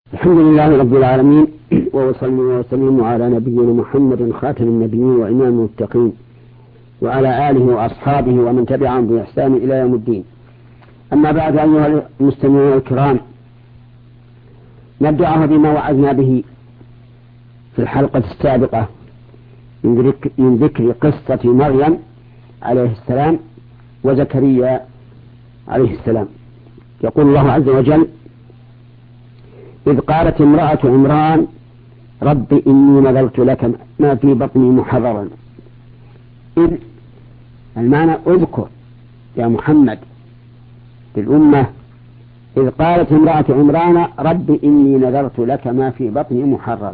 الحمد لله رب العالمين، وصلى وسلم على نبينا محمد خاتم النبيين وإمام المتقين وعلى آله وأصحابه ومن تبعهم بإحسان إلى يوم الدين. أما بعد، أيها المستمعون الكرام، نبدأ بما وعدنا به في الحلقة السابقة من ذكر قصة مريم عليه السلام وزكريا عليه السلام. يقول الله عز وجل: إذ قالت امرأة عمران رب إني نذرت لك ما في بطني محررا. إذ المعنى اذكر يا محمد للأمة، إذ قالت امرأة عمران رب إني نذرت لك ما في بطني محررا،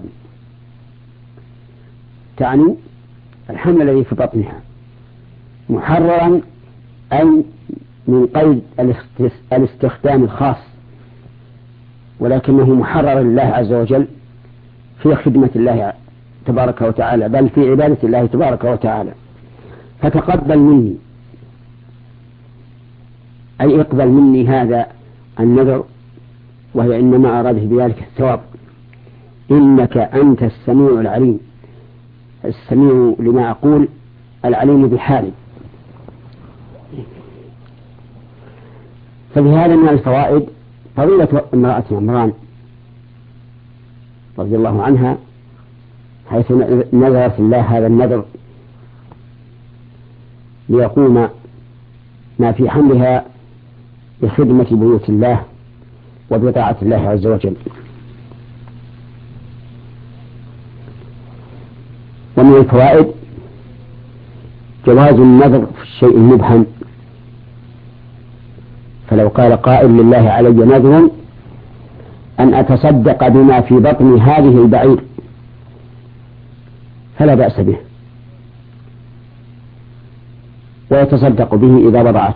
تعني الحمل الذي في بطنها. محررا أي من قيد الاستخدام الخاص، ولكنه محرر لله عز وجل في خدمة الله تبارك وتعالى، بل في عبادة الله تبارك وتعالى. فتقبل مني، أي اقبل مني هذا النذر، وهي إنما أراده بذلك الثواب. إنك أنت السميع العليم، السميع لما أقول، العليم بحالي. فبهذا من الفوائد فضيلة امرأة عمران رضي الله عنها، حيث نذرت الله هذا النذر ليقوم ما في حملها بخدمة بيوت الله وبطاعة الله عز وجل. ومن الفوائد جواز النذر في الشيء المبهم، فلو قال قائل لله علي نذر أن أتصدق بما في بطن هذه البعير فلا بأس به، ويتصدق به إذا وضعت.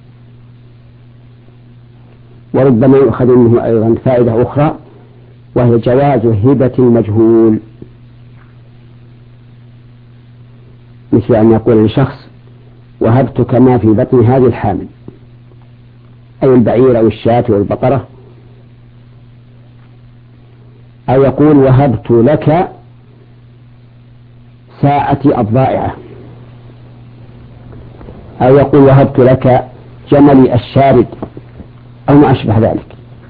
وربما يؤخذ منه أيضا فائدة أخرى، وهي جواز هبة المجهول، مثل أن يقول لشخص وهبتك ما في بطن هذه الحامل، أي البعير أو الشاة أو البقرة، أو يقول وهبت لك ساعتي الضائعة، أو يقول وهبت لك جملي الشارد، أو ما أشبه ذلك،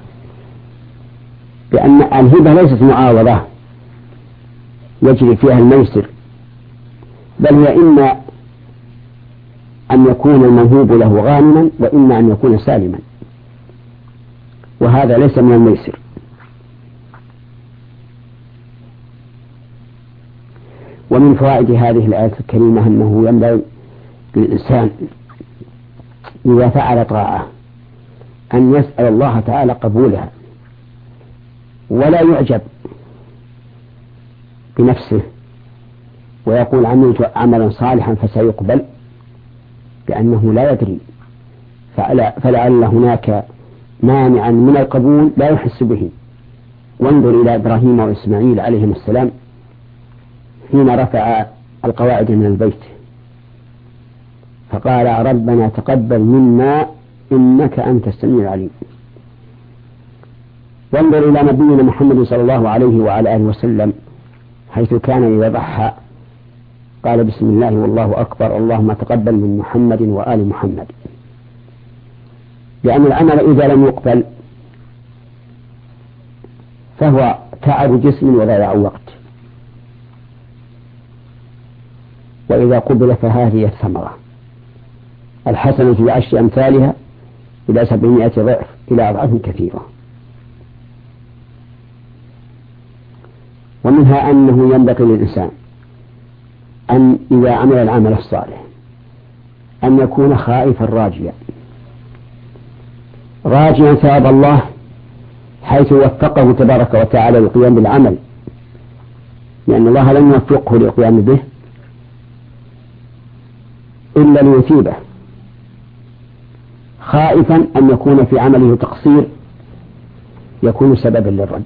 لأن الهبة ليست معاوضة يجري فيها الميسر، بل هي إما أن يكون الموهوب له غانما، وإما أن يكون سالما، وهذا ليس من الميسر. ومن فوائد هذه الآية الكريمة أنه ينبغي للإنسان إذا فعل طاعة أن يسأل الله تعالى قبولها، ولا يعجب بنفسه ويقول عملت عملا صالحا فسيقبل، لأنه لا يدري، فلعل هناك مانعا من القبول لا يحس به. وانظر إلى إبراهيم وإسماعيل عليهم السلام حين رفع القواعد من البيت فقال ربنا تقبل منا إنك أنت السميع العليم. وانظر إلى نبينا محمد صلى الله عليه وعلى آله وسلم، حيث كان إذا ضحى قال بسم الله والله أكبر، اللهم تقبل من محمد وآل محمد، لأن العمل إذا لم يقبل فهو تعب جسم وضياع وقت، وإذا قبل فهذه الثمرة، الحسنة بعشر أمثالها إلى 700 ضعف إلى أضعاف كثيرة. ومنها أنه ينبغي للإنسان أن إذا عمل العمل الصالح أن يكون خائفا راجيا ثواب الله، حيث وفقه تبارك وتعالى للقيام بالعمل، لأن الله لم يوفقه للقيام به إلا ليثيبه، خائفا أن يكون في عمله تقصير يكون سببا للرد.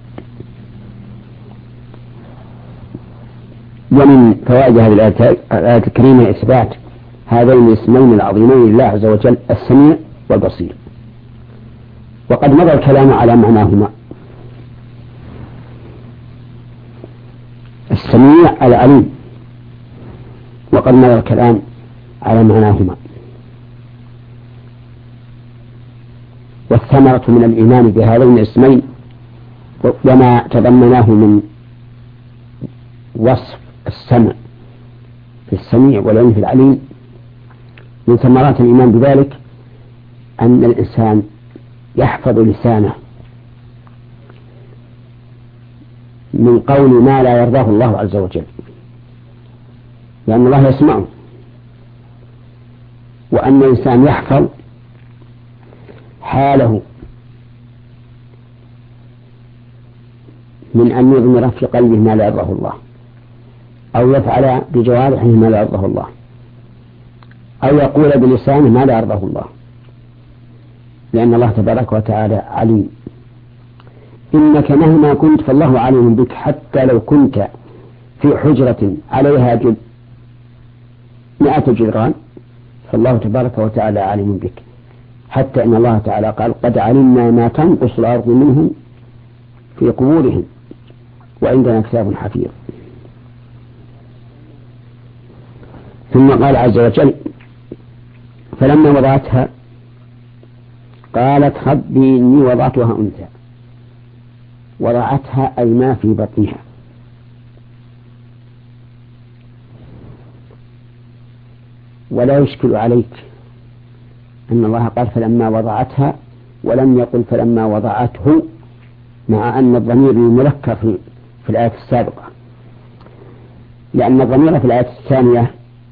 ومن فوائد هذه الآية الكريمة إثبات هذين الاسمين العظيمين لله عز وجل، السميع والبصير، وقد مضى الكلام على معناهما، السميع العليم، وقد مر الكلام على معناهما. والثمرة من الإيمان بهذين الاسمين وما تضمناه من وصف السمع في السميع والعلم في العليم، من ثمرات الإيمان بذلك أن الإنسان يحفظ لسانه من قول ما لا يرضاه الله عز وجل، لأن الله يسمعه. وأن الإنسان يحفظ حاله من أن يضمر في قلبه ما لا يرضاه الله، أو يفعل بجوارحه ما لا يرضاه الله، أو يقول بلسانه ما لا يرضاه الله، لأن الله تبارك وتعالى عليم. إنك مهما كنت فالله عليم بك، حتى لو كنت في حجرة عليها 100 جدران فالله تبارك وتعالى عليم بك، حتى إن الله تعالى قال قد علمنا ما تنقص الأرض منهم في قبورهم وعندنا كتاب حفيظ. ثم قال عز وجل فلما وضعتها قالت ربي إني وضعتها أنثى. وضعتها أي ما في بطنها. ولا يشكل عليك أن الله قال فلما وضعتها ولم يقل فلما وضعته، مع أن الضمير المذكر في الآية السابقة، لأن الضمير في الآية الثانية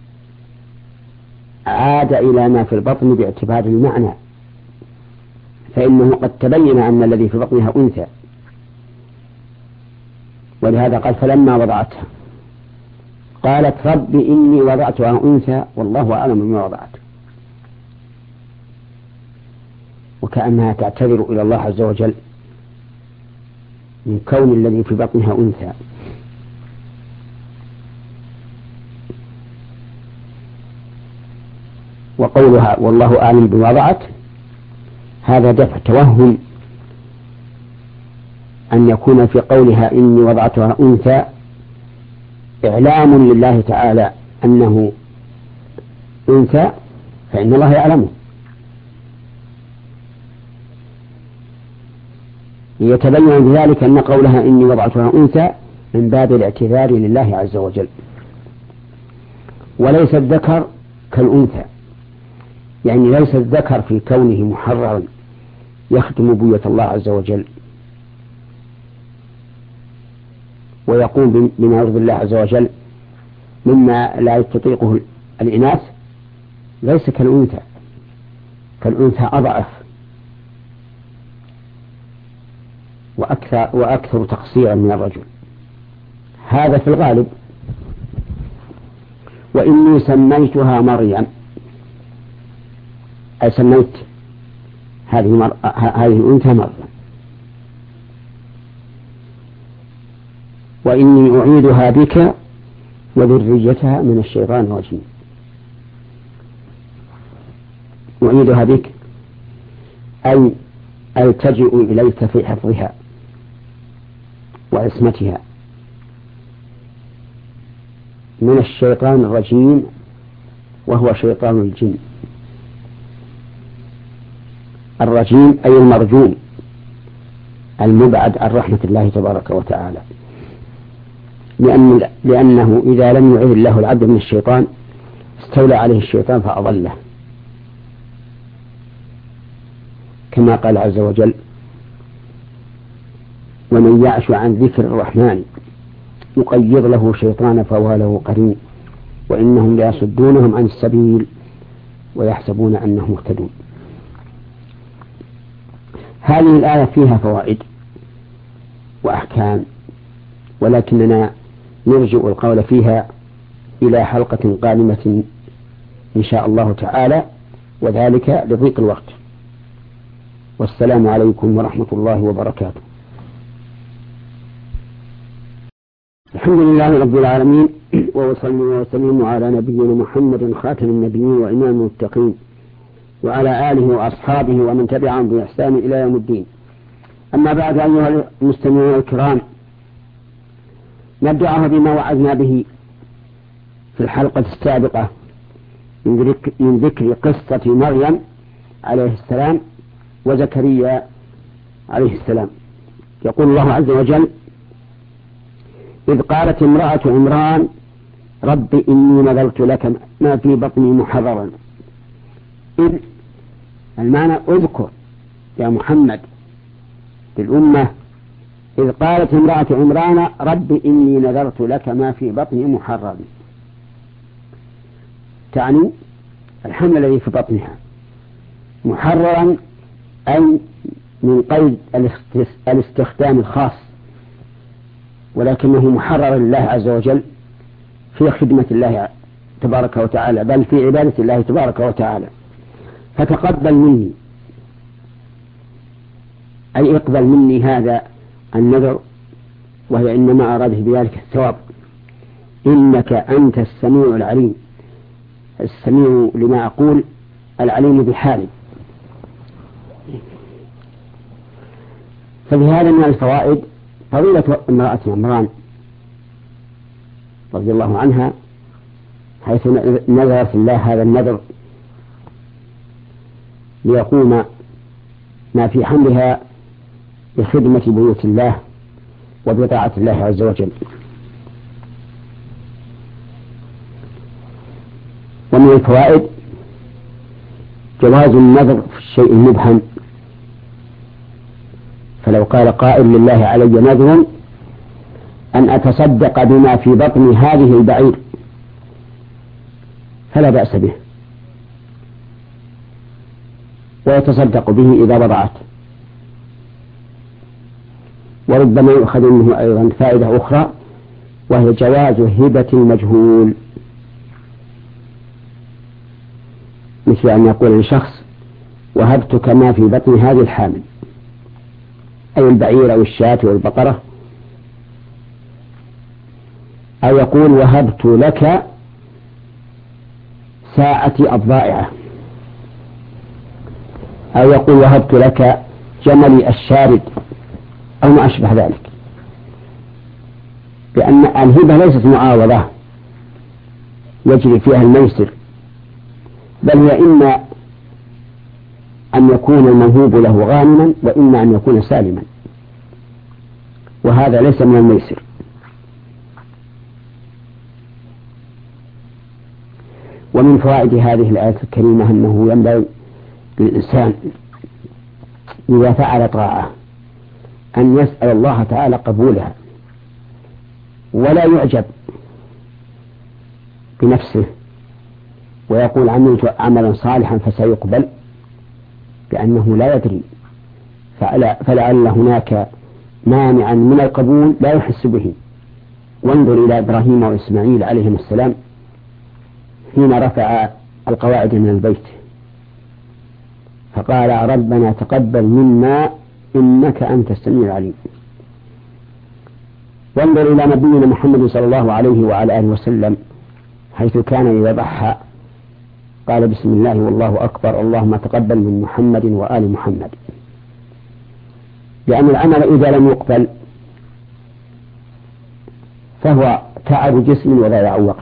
عاد إلى ما في البطن باعتبار المعنى، فإنه قد تبين أن الذي في بطنها أنثى، ولهذا قال فلما وضعتها قالت رب إني وضعتها أنثى والله أعلم بما وضعت، وكأنها تعتذر إلى الله عز وجل من كون الذي في بطنها أنثى. وقولها والله أعلم بما وضعت هذا دفع توهم أن يكون في قولها إني وضعتها أنثى إعلام لله تعالى أنه أنثى، فإن الله يعلمه، ليتبين بذلك أن قولها إني وضعتها أنثى من باب الاعتذار لله عز وجل. وليس الذكر كالأنثى، يعني ليس الذكر في كونه محررا يخدم بيوت الله عز وجل ويقوم بما يرضي الله عز وجل مما لا يستطيقه الإناث، ليس كالأنثى. كالأنثى أضعف وأكثر تقصيرا من الرجل، هذا في الغالب. وإني سميتها مريم، أي سميت هذه الأنثى مريم. وإني أعيدها بك وذريتها من الشيطان الرجيم. أعيدها بك أي ألتجئ إليك في حفظها وعصمتها من الشيطان الرجيم، وهو شيطان الجن. الرجيم أي المرجوم المبعد عن رحمة الله تبارك وتعالى، لأنه إذا لم يعيذ الله العبد من الشيطان استولى عليه الشيطان فأضله، كما قال عز وجل ومن يعش عن ذكر الرحمن يقيض له شيطانا فهو له قرين وإنهم ليصدونهم عن السبيل ويحسبون أنهم مهتدون. هذه الآية فيها فوائد وأحكام، ولكننا نرجع القول فيها إلى حلقة قادمة إن شاء الله تعالى، وذلك لضيق الوقت. والسلام عليكم ورحمة الله وبركاته. الحمد لله رب العالمين، وصلى وسلم على نبينا محمد خاتم النبيين وإمام المتقين وعلى آله وأصحابه ومن تبعهم بإحسان إلى يوم الدين. أما بعد، أيها المستمعون الكرام، نبدأها بما وعدنا به في الحلقة السابقة من ذكر قصة مريم عليه السلام وزكريا عليه السلام. يقول الله عز وجل: إذ قالت امرأة عمران رب إني نذرت لك ما في بطني محررا. إذ المعنى اذكر يا محمد للأمة إذ قالت امرأة عمران رب إني نذرت لك ما في بطني محررا، تعني الحمل الذي في بطنها، محررا أي من قيد الاستخدام الخاص، ولكنه محرر لله عز وجل في خدمة الله تبارك وتعالى، بل في عبادة الله تبارك وتعالى. فتقبل مني أي اقبل مني هذا النذر، وهي إنما أراده بذلك الثواب، إنك أنت السميع العليم، السميع لما أقول العليم بحالي. ففي هذا من الفوائد فضيلة امرأة عمران رضي الله عنها، حيث نذرت الله هذا النذر ليقوم ما في حملها بخدمة بيوت الله وبطاعة الله عز وجل. ومن الفوائد جواز النذر في الشيء المبهم، فلو قال قائل لله علي نذر أن أتصدق بما في بطن هذه البعير فلا بأس به، ويتصدق به إذا وضعت. وربما يؤخذ منه أيضا فائدة أخرى، وهي جواز هبة المجهول، مثل أن يقول لشخص وهبتك ما في بطن هذه الحامل، أي البعير أو الشاة أو البقرة، أو يقول وهبت لك ساعتي الضائعة، أو يقول وهبت لك جملي الشارد أو ما أشبه ذلك، لأن الهبة ليست معاوضة يجري فيها الميسر، بل هي إما أن يكون الموهوب له غانما وإما أن يكون سالما، وهذا ليس من الميسر. ومن فوائد هذه الآية الكريمة أنه ينبغي للإنسان إذا فعل طاعة أن يسأل الله تعالى قبولها، ولا يعجب بنفسه ويقول عملت عملا صالحا فسيقبل، لأنه لا يدري، فلعل هناك مانعا من القبول لا يحس به. وانظر إلى إبراهيم وإسماعيل عليهم السلام حين رفع القواعد من البيت فقال ربنا تقبل منا إنك أنت السميع العليم. وانظر إلى نبينا محمد صلى الله عليه وعلى آله وسلم حيث كان إذا ضحى قال بسم الله والله أكبر اللهم تقبل من محمد وآل محمد، لأن العمل إذا لم يقبل فهو تعب جسم وضياع وقت،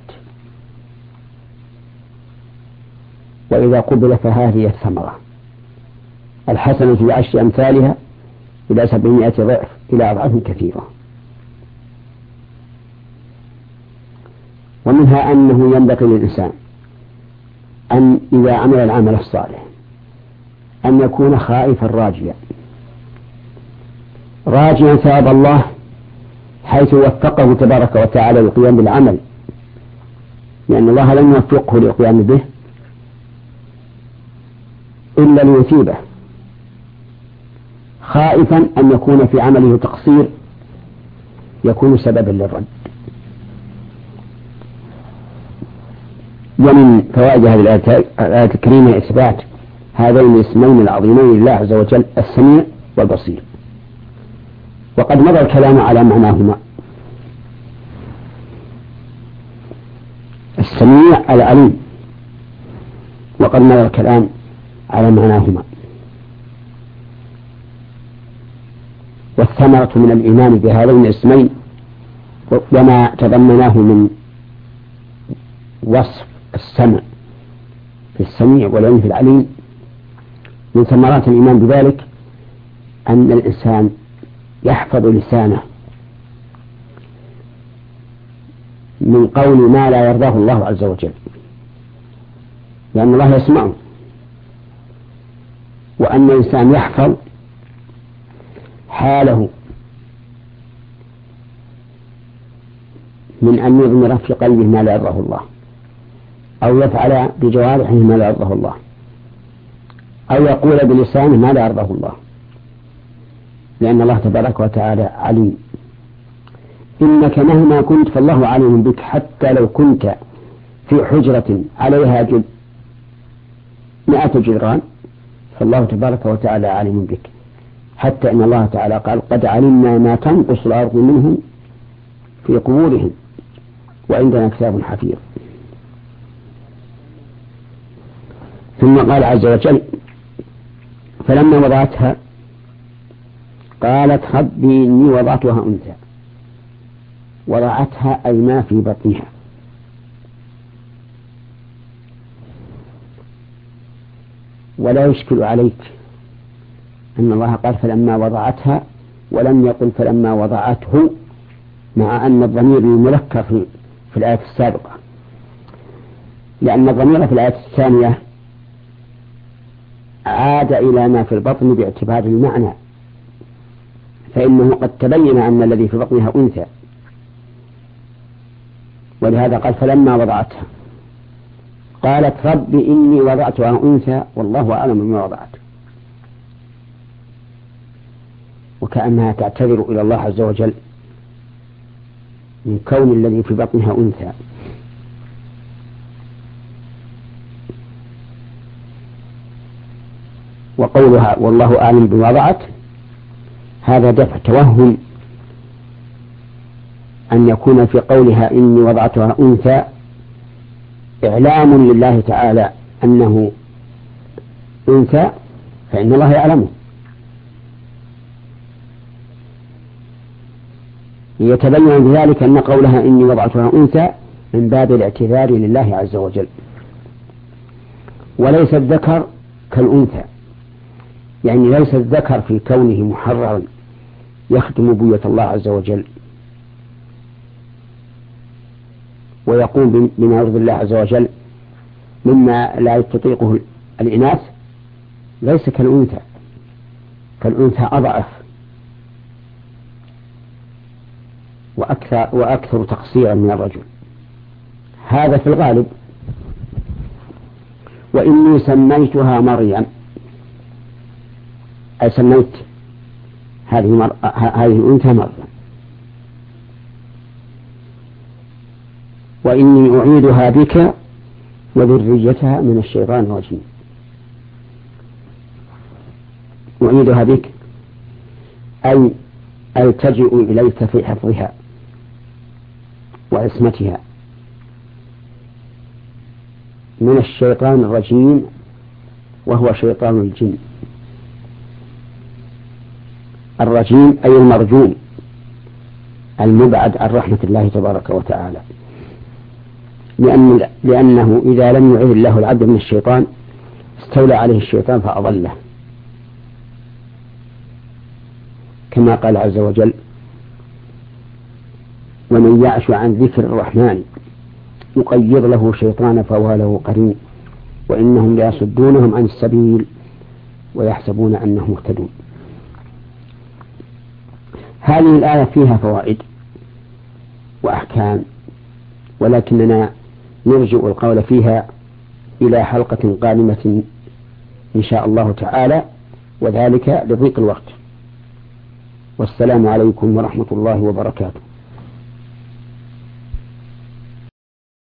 وإذا قبل فهذه الثمرة الحسنة بعشر أمثالها إلى 700 ضعف إلى أضعاف كثيرة. ومنها أنه ينبغي للإنسان أن إذا عمل العمل الصالح أن يكون خائفا راجيا ثواب الله، حيث وفقه تبارك وتعالى للقيام بالعمل، لأن الله لم يوفقه للقيام به إلا ليثيبه، خائفا أن يكون في عمله تقصير يكون سببا للرد. ومن فوائد هذه الآية الكريمة إثبات هذين الاسمين العظيمين لله عز وجل السميع والبصير، وقد مضى الكلام على معناهما. السميع العليم، وقد مضى الكلام على معناهما. والثمرة من الإيمان بهذين الاسمين وما تضمناه من وصف السمع في السميع والعلم في العليم. من ثمرات الإيمان بذلك أن الإنسان يحفظ لسانه من قول ما لا يرضاه الله عز وجل، لأن الله يسمعه، وأن الإنسان يحفظ حاله من أن يضمر في قلبه ما لا يرضاه الله، أو يفعل بجوارحه ما لا يرضاه الله، أو يقول بلسانه ما لا يرضاه الله، لأن الله تبارك وتعالى عليم. إنك مهما كنت فالله عليم بك، حتى لو كنت في حجرة عليها 100 جدران فالله تبارك وتعالى عليم بك، حتى إن الله تعالى قال قد علمنا ما تنقص الأرض منهم في قبورهم وعندنا كتاب حفيظ. ثم قال عز وجل فلما وضعتها قالت ربي إني وضعتها أنثى. وضعتها أي ما في بطنها. ولا يشكل عليك أن الله قال فلما وضعتها ولم يقل فلما وضعته، مع أن الضمير المذكر في الآية السابقة، لأن الضمير في الآية الثانية عاد إلى ما في البطن باعتبار المعنى، فإنه قد تبين أن الذي في بطنها أنثى، ولهذا قال فلما وضعتها قالت رب إني وضعتها أنثى والله أعلم بما وضعت، وكأنها تعتذر إلى الله عز وجل من كون الذي في بطنها أنثى. وقولها والله أعلم بما وضعت هذا دفع توهم أن يكون في قولها إني وضعتها أنثى إعلام لله تعالى أنه أنثى، فإن الله يعلمه، يتبين بذلك أن قولها إني وضعتها أنثى من باب الاعتذار لله عز وجل. وليس الذكر كالأنثى، يعني ليس الذكر في كونه محررا يخدم بية الله عز وجل ويقوم بما يرضي الله عز وجل مما لا تطيقه الإناث، ليس كالأنثى. كالأنثى أضعف وأكثر تقصيرا من الرجل، هذا في الغالب. وإني سميتها مريم، أي سميت هذه الأنثى مريم. وإني أعيدها بك وذريتها من الشيطان الرجيم. أعيدها بك أي ألتجئ إليك في حفظها وعصمتها من الشيطان الرجيم، وهو شيطان الجن. الرجيم أي المرجوم المبعد عن رحمة الله تبارك وتعالى، لأنه إذا لم يعيذ الله العبد من الشيطان استولى عليه الشيطان فأضله، كما قال عز وجل ومن يعش عن ذكر الرحمن يقيض له شيطانا فهو له قرين وإنهم ليصدونهم عن السبيل ويحسبون أنهم مهتدون. هذه الآية فيها فوائد وأحكام، ولكننا نرجع القول فيها إلى حلقة قادمة إن شاء الله تعالى، وذلك لضيق الوقت. والسلام عليكم ورحمة الله وبركاته.